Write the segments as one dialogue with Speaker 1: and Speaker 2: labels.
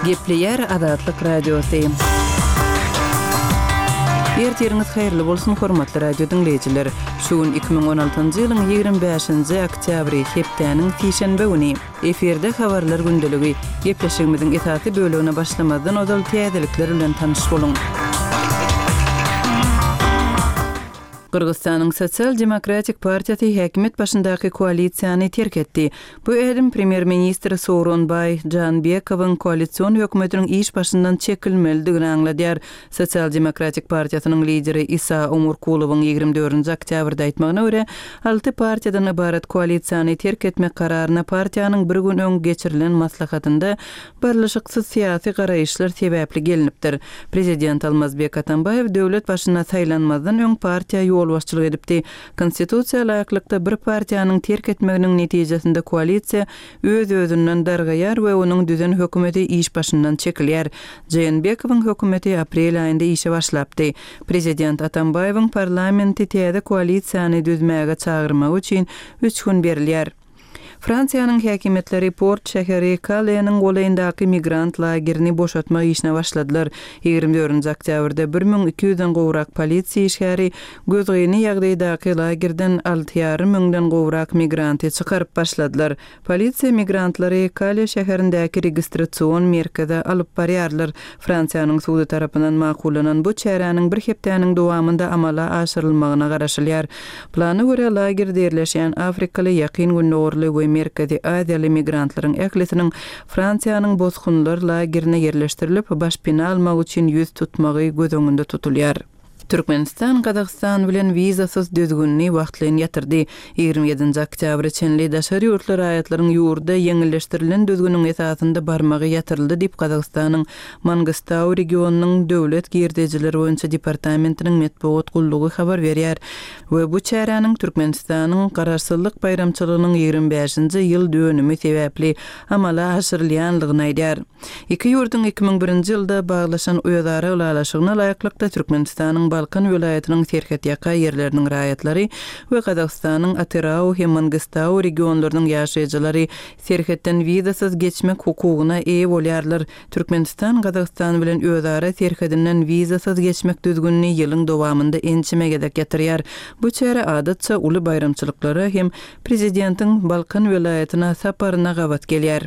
Speaker 1: Gepleyer Adatlyk Radiosu. Ertiriniz hayırlı bolsun hormatly radio dinleyijiler. Şuun 2016-njy ýylyň 25-nji oktýabry hepdeniň şeýşembe güni eferde habarlar gündəligi gepleşigimiziň esasy bölügine başlamadan odal täzelikler bilen tanyş bolun. Kırgızstanyň Sosial Demokratik Partiýasy häkimet başyndaky koalisiýany terk etdi. Bu edim premier ministri Sooronbay Janbekowyň koalisiýon hökümetiniň iş başyndan çekilmelidigini aňladýar. Sosial Demokratik Partiýasynyň lideri Isa Umurkulowyň 24-nji oktýabrda aýtmagyna görä, 6 partiýadan ibaret koalisiýany terk etmek kararyna partiýanyň bir gün öň geçirilen maslahatynda birleşiksiz syýasy garaýşlar sebäpli gelinipdir. Prezident Almazbek Atambayew döwlet başyna saýlanmazdan öň partiýa yol başçylyk edipdi. Konstitusiýa laýyklykda bir partiýanyň terk etmeginiň netijesinde koalisiýa öz-özünden dargaýar we onuň düzen hökümeti iş başyndan çekilýär. Janbekowyň hökümeti aprel aýynda işe başlapdy. Prezident Atambayewiň parlamenti täze koalisiýany düzmäge çağırmak üçin 3 gün berilýär. Fransiýanyň häkimetleri Port şäheri Calais-nyň golaýyndaky migrant lagerini boşatmak işine başladylar. 24-nji oktýabrda 1200-den gowrak polisiýa işgäri gözgäni ýagdaýdaky lagerden 6,5 müňden gowrak migranty çykaryp başladylar. Polisiýa migrantlary Calais şäherindäki registrasiýon merkezine alyp barýarlar. Fransiýanyň sudy tarapyndan makullanan bu çäranyň bir hepdeniň dowamında amala aşyrylmagyna garaşylýar. Plana görä lagerde ýerleşýän Afrikaly ýakyn günnorly we Merkezi Aziýaly migrantlaryň ählesiniň Fransiýanyň bozgunlar lagerine ýerleşdirilip başpina almak üçin ýüz tutmagy göz öňünde tutulýar. Türkmenistan, Kazakstan bilen vizasyz düzgünni wagtlaryň ýatyrdy. 27-nji oktýabr çenli daşary ýurtlar aýatlaryň ýurda ýeňilleşdirilen düzgünüň esasynda barmagy ýatyryldy diýip Kazakstanyň Mangistau regionunyň döwlet girdejileri boýunça departamentiniň metbuat gullugy habar berýär. We bu çäranyň Türkmenistanyň garaşsyzlyk bayramçylygynyň 25-nji ýyl dönümi sebäpli amala aşyrylýanlygyny aýdýar. Iki ýurtun 2001-nji ýylda baglaşan öýdara ulalaşygyna laýyklykda Türkmenistanyň Balkan welaýatynyň serhedýaka ýerleriniň raýatlary we Kazakstanyň Atirau hem Mangistau regionlarynyň ýaşaýjylary serhetden vizasyz geçmek hukugyna eýe bolýarlar. Türkmenistan Kazakstan bilen özara serhedinden vizasyz geçmek düzgünni ýylyň dowamında ençimegedek ýatyrýar. Bu çäre adatça uly bayramçylyklara hem prezidentiň Balkan welaýatyna saparyna gabat gelýär.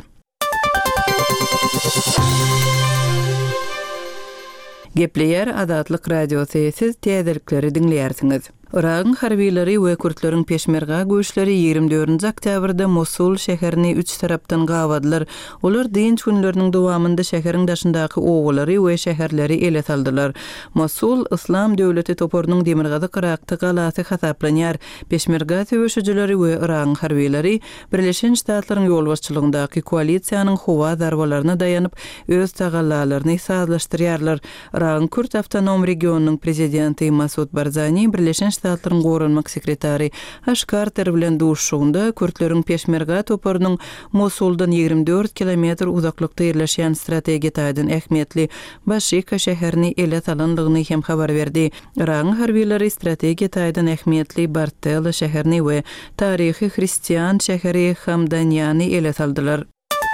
Speaker 1: Gepleyer Adatlyk Radiosu, siz täzelikleri dinleýärsiňiz. Iraqyň harbiýleri we Kürtlerin peşmerga güýçleri 24-nji oktýabrda Mosul şäherini 3 tarapdan gawadylar. Olar diňç günleriniň dowamında şäheriň daşyndaky owlary we şäherleri ele saldylar. Mosul Islam döwleti toporunyň demirgazy Irakda galasy hasaplanýar. Peşmerga söwüşçileri we Iraqyň harbiýleri Birleşen Ştatlaryň ýol başçylygyndaky koalisiýanyň howa zarbalaryna dayanyp öz tagallalaryny sazlaşdyrýarlar. Iraqyň Kürt awtonom regionunyň prezidenti Masud Barzani Birleşen Ştatlaryň gorunmak sekretary Ashkarter bilen duşugynda Kürtleriň peşmerga toporunyň Mosuldan 24 kilometr uzaklykda ýerleşýän strategiýa taýdan ähmiýetli Başika şäherini ele salandygyny hem habar berdi. Iraqyň harbiýleri strategiýa taýdan ähmiýetli Bartella şäherini we taryhy hristiýan şäheri Hamdanyany ele saldylar.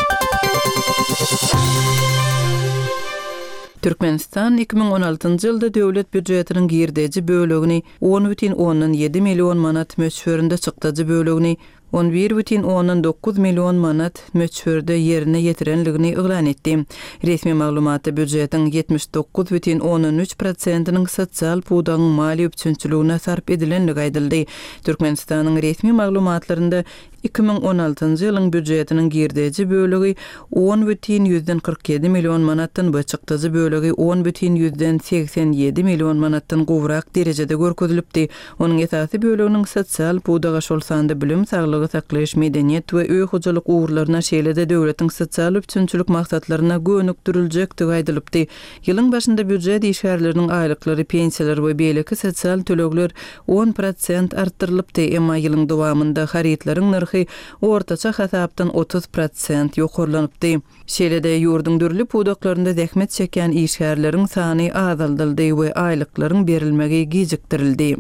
Speaker 1: Türkmenistan 2016-njy ýylda döwlet büdjetiniň girdeji bölegini 10,7 million manat möçberinde çykdyjy bölegini 11,9 million manat möçberde ýerine ýetirenligini ýylan etdi. Resmi maglumatda büdjetiň 79,13%-nyň sosial pudagyň mali üçinçiligine sarp edilenligi aýdyldy. Türkmenistanyň resmi maglumatlarynda 2016-njy ýylyň büdjetiniň girdeji bölegi 10,47 million manatdan we çykdyjy bölegi 10,87 million manatdan gowrak derejede görkezilipdi. Onuň esasy böleginiň sosial pudaga şol sanda bilim, saglygy saklaýyş, medeniýet we öý hojalyk uğurlaryna şeýlede döwletiň sosial üçinçilik maksatlaryna gönükdiriljekdigi aýdylypdy. Ýylyň başynda büdjet işgärleriniň aýlyklary, pensiýalar we beýleki sosial tölegler 10% artdyrylypdy, emma ýylyň dowamında haritlaryň narhy ortaça hasapdan 30% ýokarlanypdy. Şeýlede ýurdun dürli pudaklaryna zähmet çeken işgärleriň sany azaldyldy we aýlyklaryň berilmegi gijikdirildi.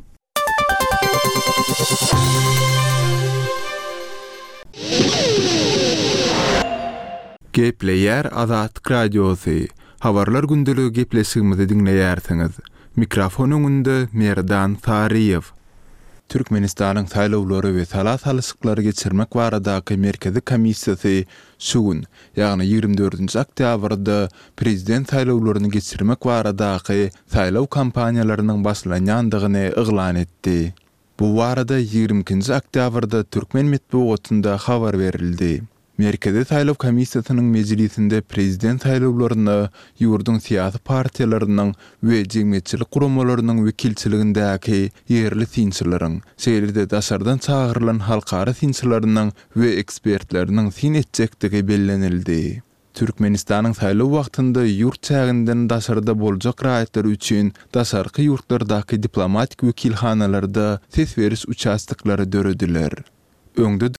Speaker 2: Gepleyer Azatlyk Radiosu. Habarlar gündülügi gepleşigimizi dinleýärsiňiz. Mikrofon öňünde Merdan Tariýew. Türkmenistanyň saýlawlary we salat halysyklary geçirmek baradaky merkezi komissiýasy şu gün, ýagny 24-nji oktýabrda prezident saýlawlaryny geçirmek baradaky saýlaw kampaniýalarynyň başlanýandygyny eglan etdi. Bu barada 22-nji oktýabrda Türkmen medeniýetinde habar berildi. Merkezi saýlaw komissiýasynyň mejlisinde prezident saýlawlaryny ýurdun siýasy partiýalarynyň we jemgyýetçilik guramalarynyň wekilçiligindäki ýerli sinçilerin, şeýlede daşardan çağırılan halkara sinçileriniň we ekspertleriniň sin etjekdigi bellenildi. Türkmenistanyň saýlaw wagtynda ýurt çäginden daşarda boljak raýatlar üçin daşarky ýurtlardaky diplomatik wekilhanalarda ses beriş участоклary dörediler. Öňde